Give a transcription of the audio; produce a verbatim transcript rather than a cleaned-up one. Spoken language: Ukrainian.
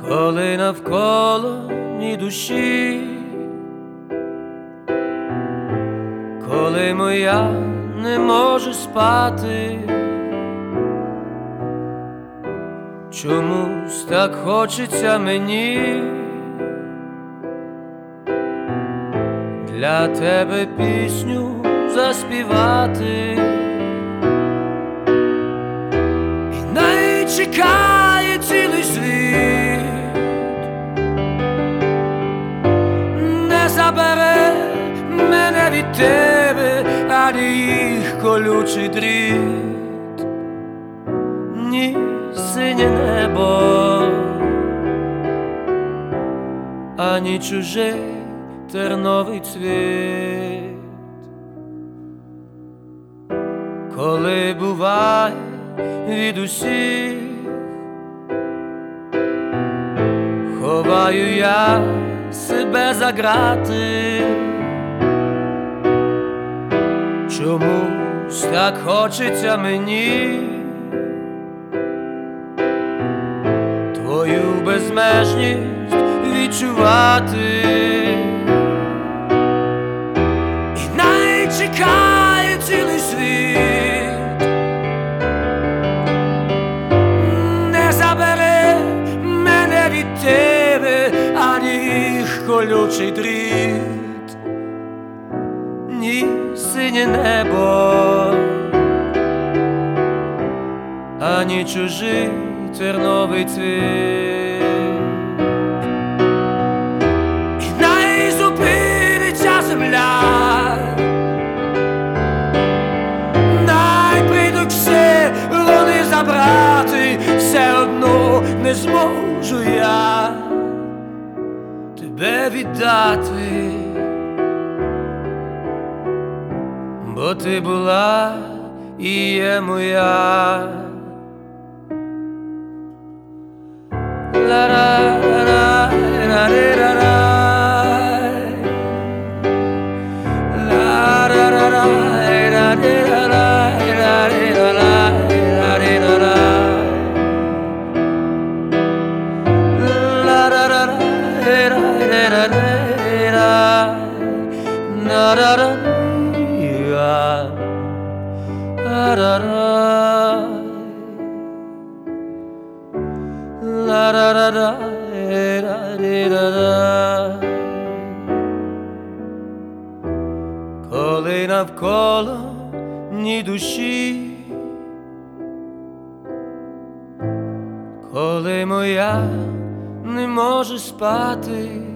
коли навколо ні душі, коли моя не може спати, чомусь так хочеться мені для тебе пісню заспівати. І неї чекає цілий світ, не забере мене від тебе ані їх колючий дріт, ні синє небо, ані чужий терновий цвіт. Коли буває від усіх, ховаю я себе за грати, чомусь так хочеться мені твою безмежність відчувати. І неї чекає цілий світ, не забере мене від тебе ані їх колючий дріт, ні синє небо, ані чужий терновий цвіт. І неї зупиниться земля, най прийдуть все вони забрати, все одно не зможу я тебе віддати, бо ти була і є моя. Коли навколо ні душі, коли моя не може спати,